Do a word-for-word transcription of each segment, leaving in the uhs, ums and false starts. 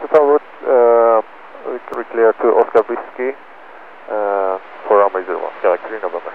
Tower, uh, we clear to Oscar Whiskey, uh, for runway zero one, Galaxy November.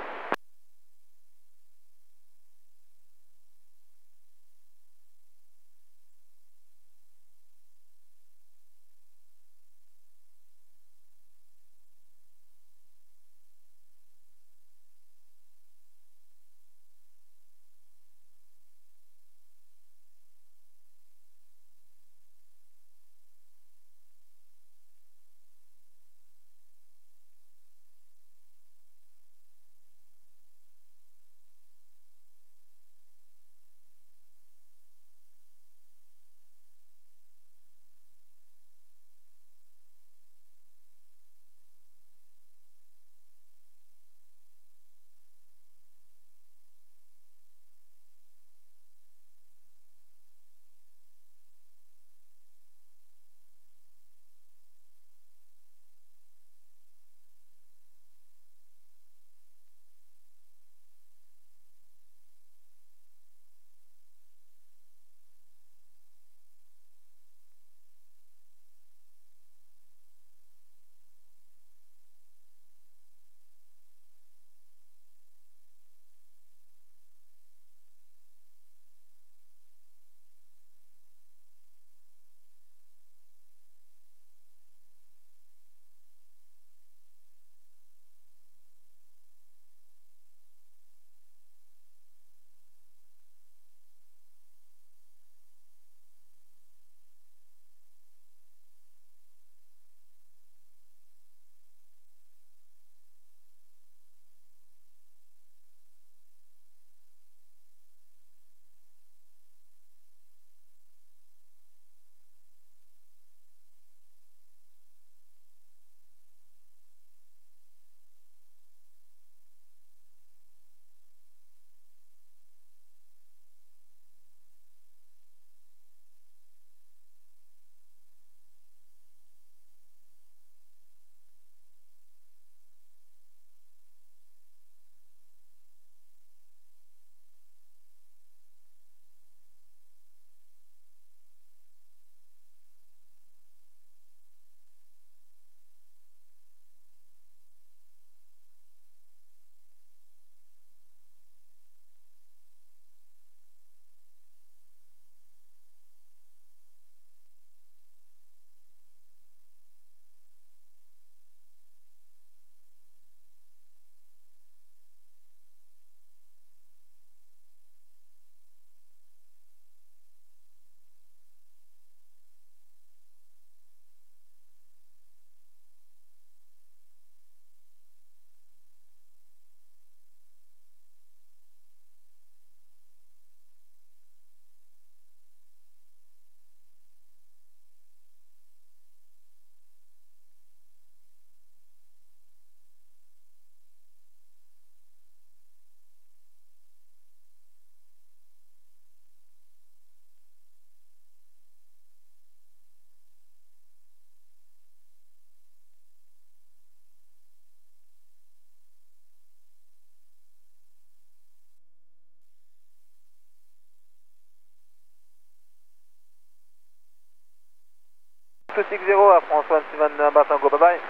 two six zero, Air France one seven November Tango, bye bye.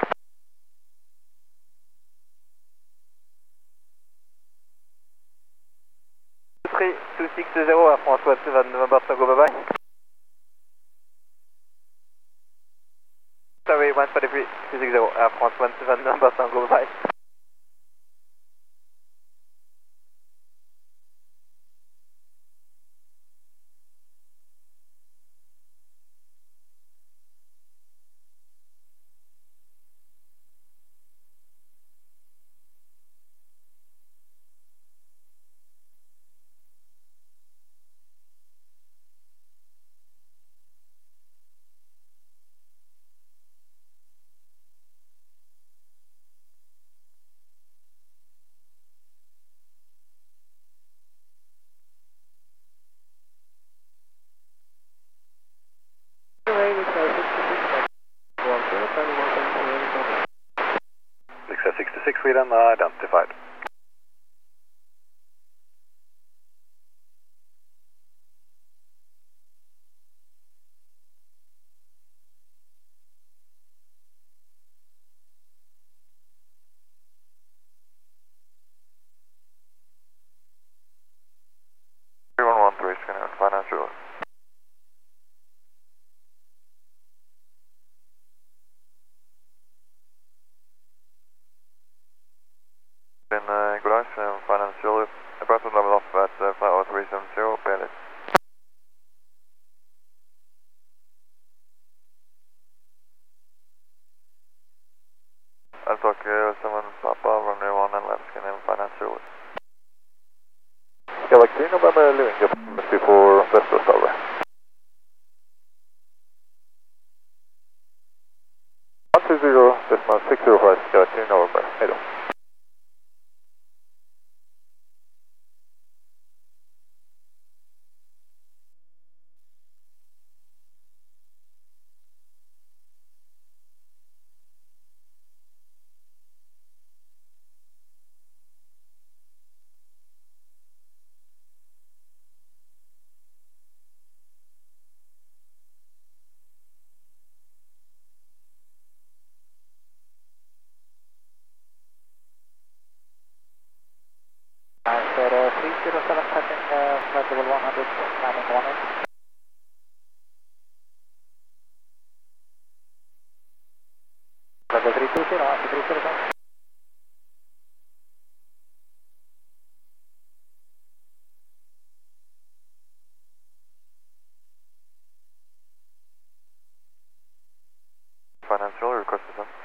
three two six zero, Air France one seven November Tango, bye bye. Sorry, one five three two six zero, Air France one seven November Tango, bye bye. Success sixty-six, Sweden, identified. Quebec three November, leaving capacity for Westwest over. one two zero, decimal six zero five, Quebec three November, hejdå. Answer three zero seven, passing uh, flight level one hundred, landing one eight. Level three two zero, answer three zero seven. Financial request is on.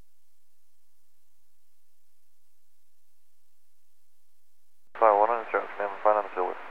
Fire one on insurance, name and financial with.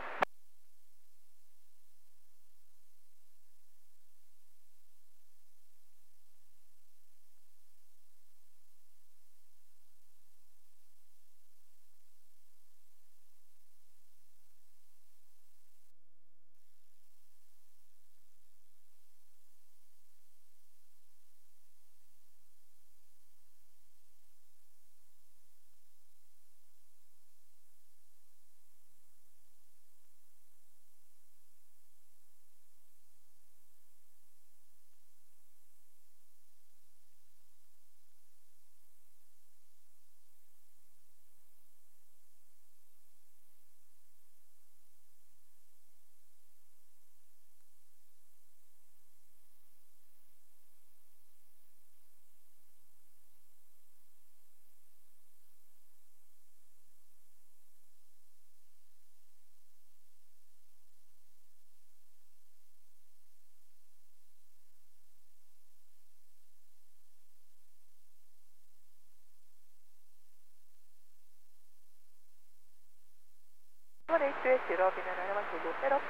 one eight two eight zero, Pina nine one two zero.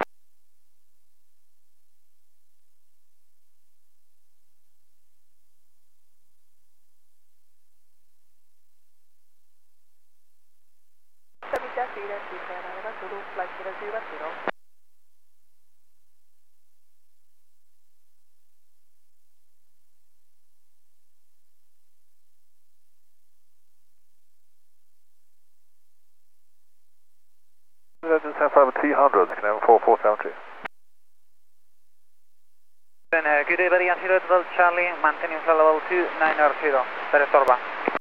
Samita Sweden, Pina nine one two, flight zero zero zero. ten five three hundred, can I have four four seven three? Then uh, good day, very zero twelve Charlie, maintaining flight level two nine zero, Pere Torba.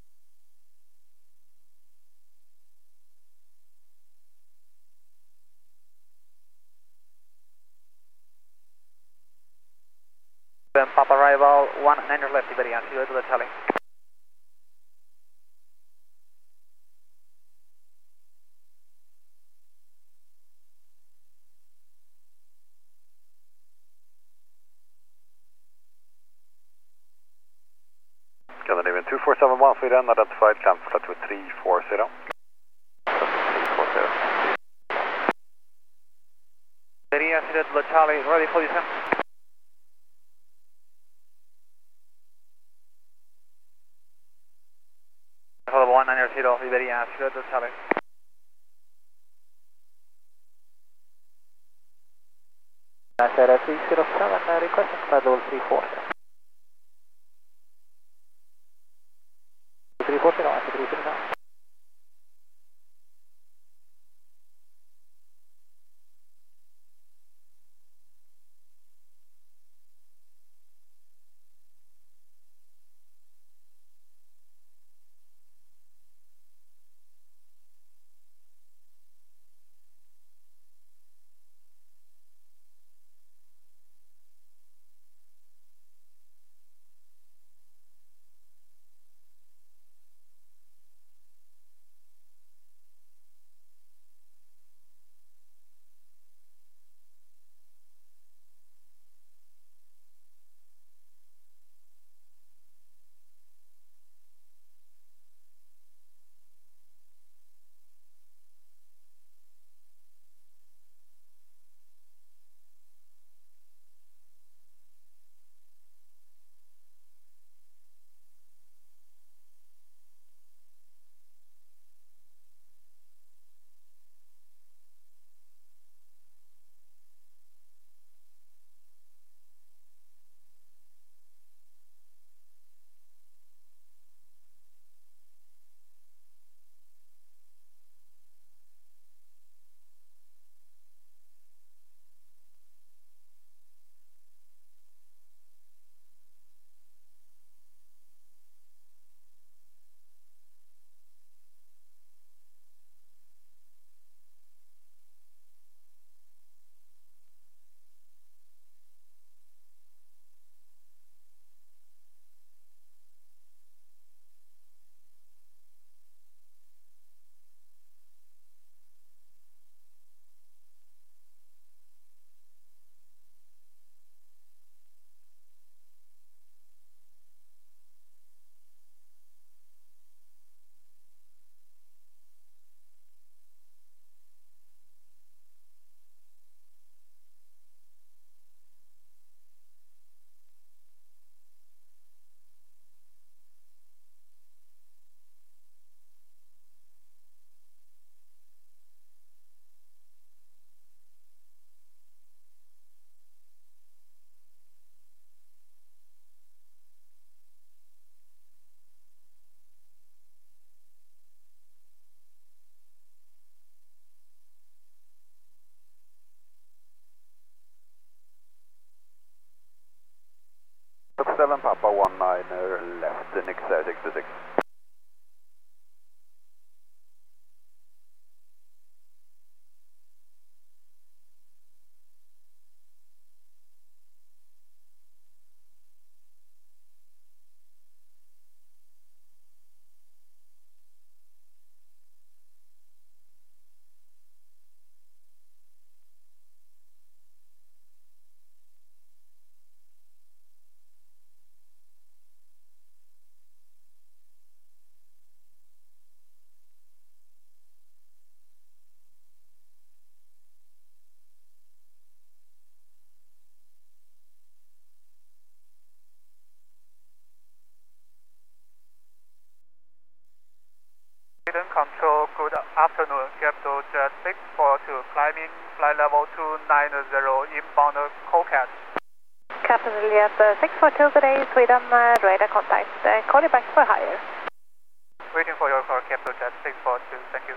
Then Papa arrival one nine left, very zero twelve Charlie. Scandinavian two four seven one, Sweden, identified, cancel at three four zero. three four zero. Very zero twelve Charlie, ready for descent. Level one nine zero, Iberia, zero twelve Charlie. Answer three zero seven, uh, requesting flight level three four zero. three four zero, answer three zero seven. seven Papa one niner left, the next air sixty-six. Sweden Control, good afternoon. Capital Jet six four two, climbing flight level two nine zero, inbound Cocat. Capital Jet uh, six four two, good day, Sweden, uh, radar contact. Uh, call you back for higher. Waiting for your call, Capital Jet six four two, thank you.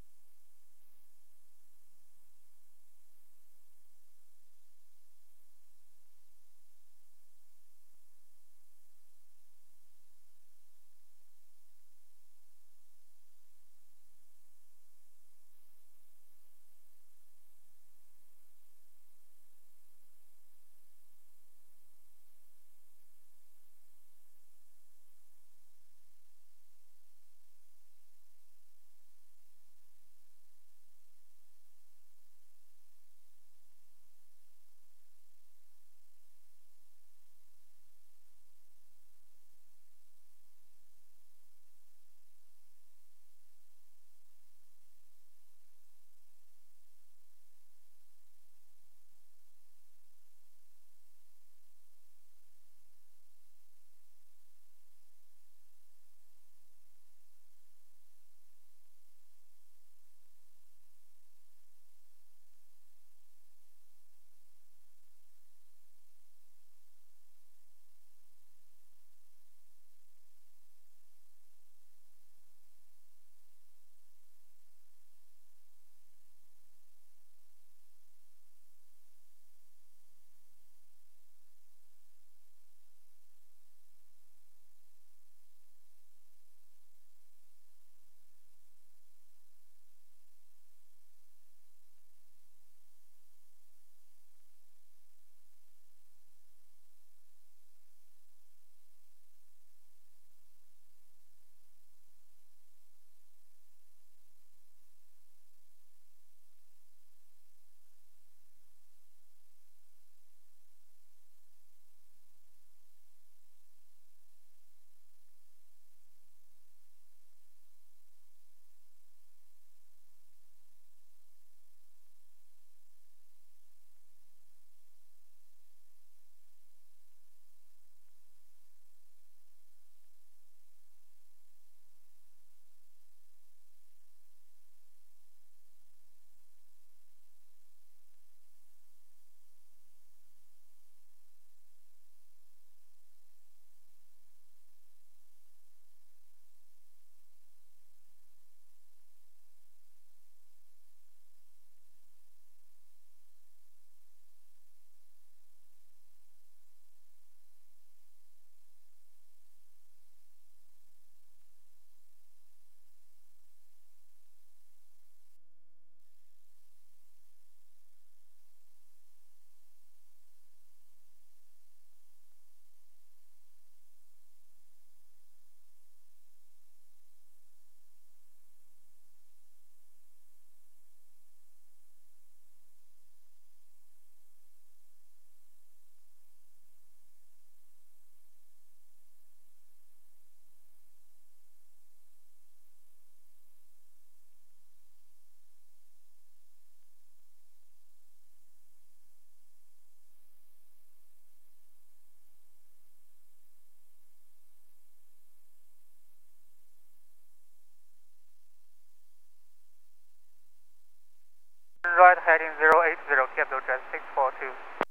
Right heading zero eight zero, Capital Jet six four two.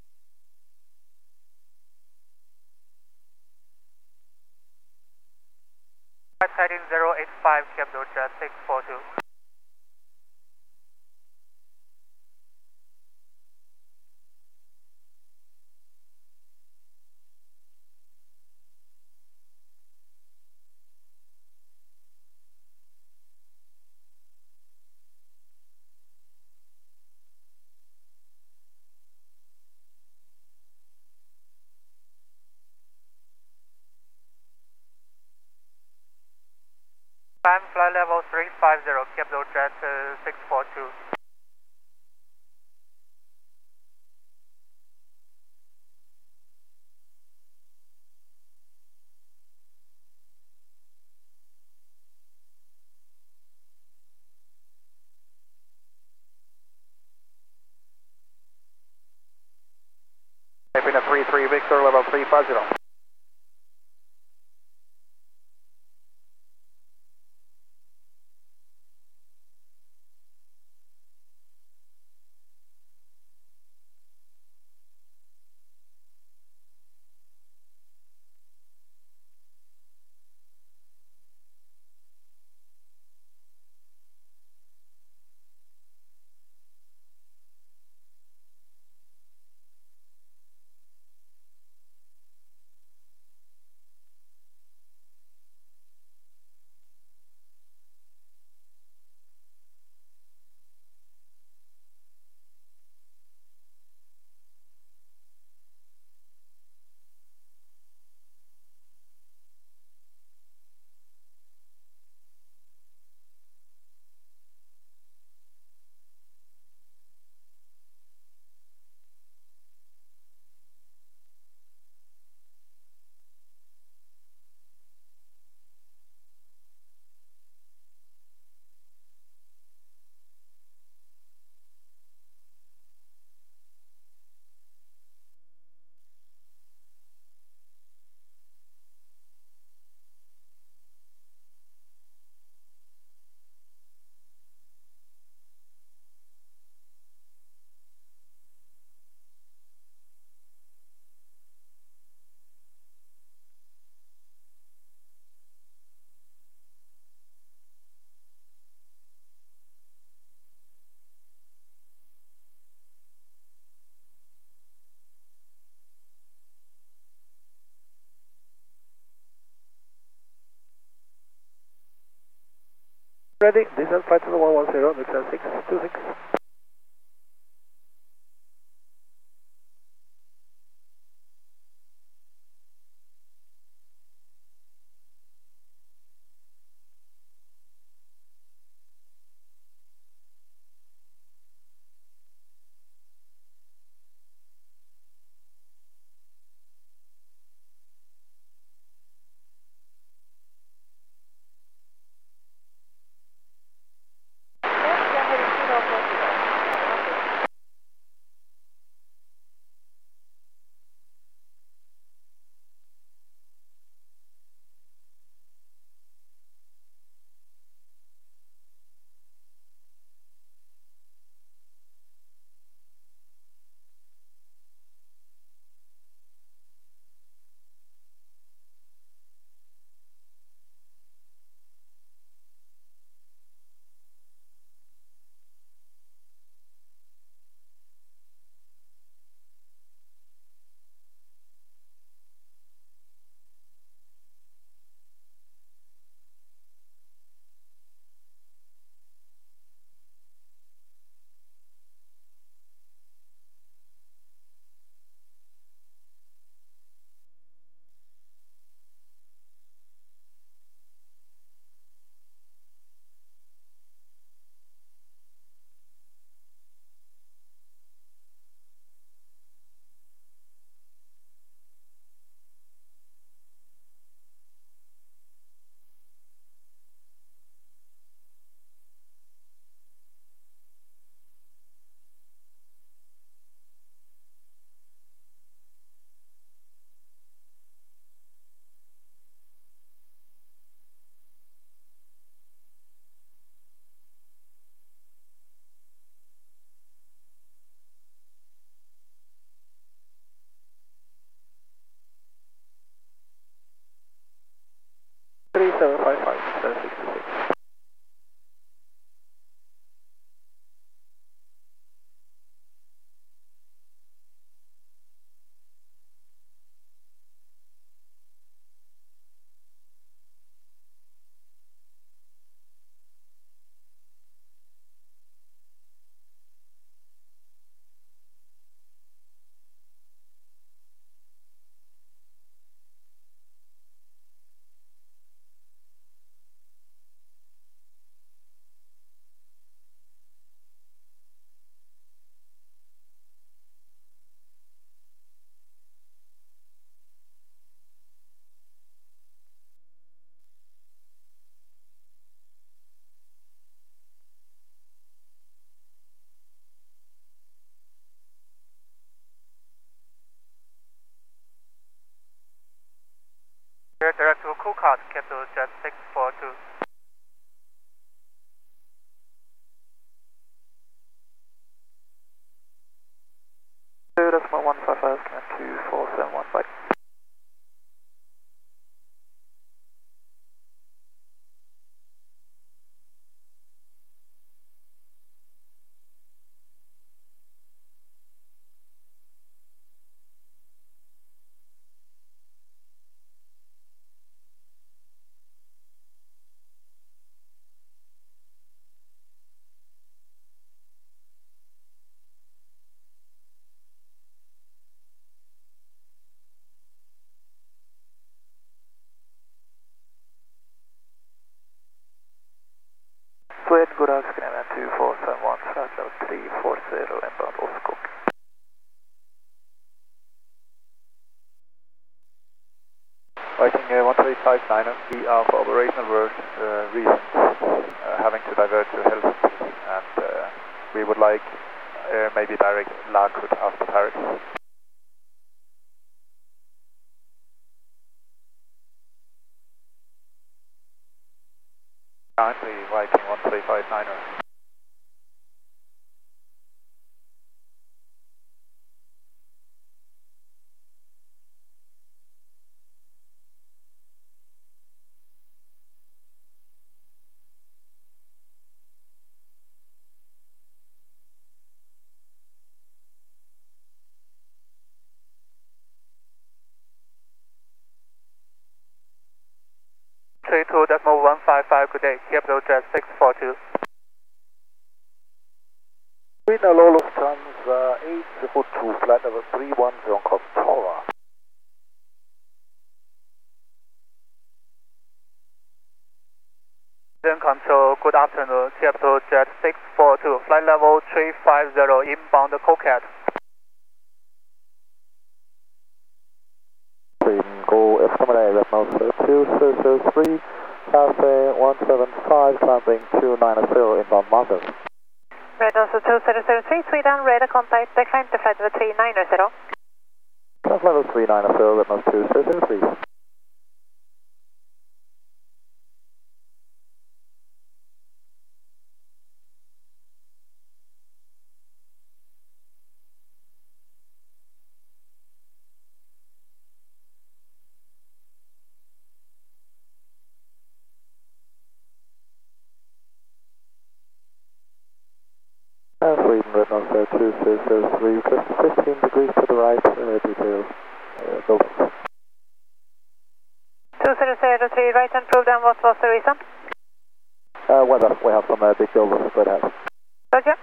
Right heading zero eight five, Capital Jet six four two. flight level three five zero, capital jet uh, six four two. Typing a three three Victor, level three five zero. Ready, descent flight to the one one zero, descent six two six. three seven five five, descent six two six. Clear direct to Kukat, capital jet six four two. two decimal one five five, command two four seven one, bye. Swed, good afternoon, command two four seven one, flight level three four zero, inbound Oslo. Viking uh, one three five nine, we are for operational work uh, reasons uh, having to divert to Helsinki, and uh, we would like uh, maybe direct Lakut after Paris. Currently Viking one three five nine. three two decimal one five five, good day, capital jet six four two. Sweden, Lolo Lufthansa eight zero two, flight level three one zero, Tora. Sweden control, good afternoon, capital jet six four two, flight level three five zero, inbound Kukat. Sweden, go estimate Rednose two zero zero three, Cathay one seven five, climbing two nine zero, inbound Malmö. Rednose two zero zero three, Sweden, radar contact, decline to flight level three nine zero. Flight level three nine zero, Rednose two zero zero three. Uh, Sweden, Rednose two zero zero three, fifteen degrees to the right, uh, details, uh, go. two zero zero three, right and proved, and what was the reason? Uh, weather, we have some uh, big buildings spread out. Roger.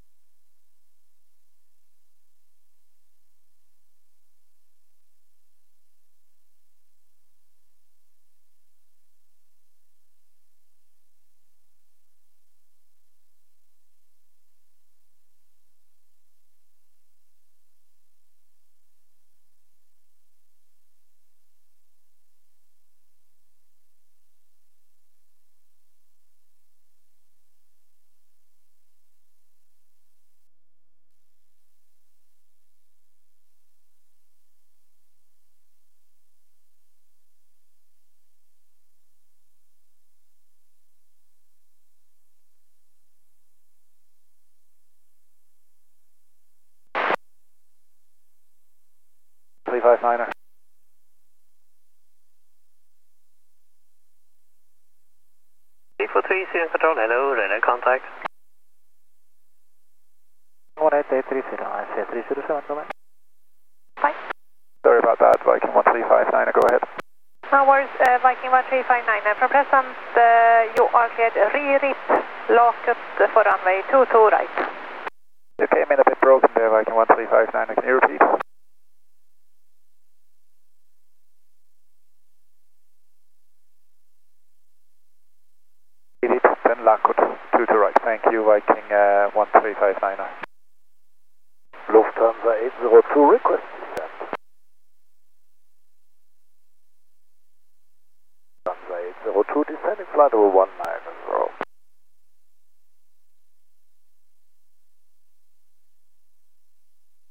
three five nine. three four three, Sweden Control, hello, radar contact. one eight eight three zero, I C three zero seven, go ahead. Bye. Sorry about that, Viking one three five nine, go ahead. No worries, uh, Viking one three five nine. From present, uh, you are cleared re-rip, Lakut for runway two two right. You came in a bit broken there, Viking one three five nine, can you repeat? Then Lakut, two to right. Thank you, Viking uh, one three five nine. Lufthansa eight zero two, request descent. Lufthansa eight zero two, descending flight level one nine zero.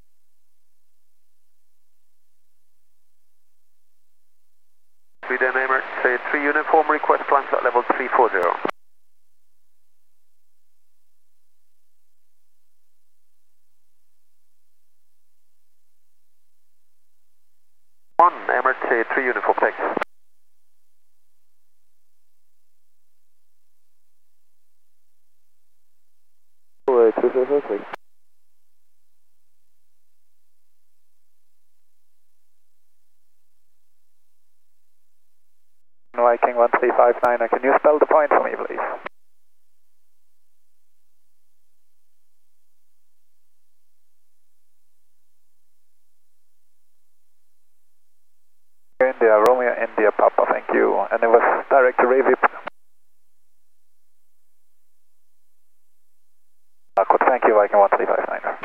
Sweden, request climb flight level three forty. One, Emirates three uniform, thanks. two zero three. Viking one three five nine, can you spell the point for me, please? India, Romeo, India, Papa, thank you. And it was direct to Revip. Thank you, Viking one three five nine.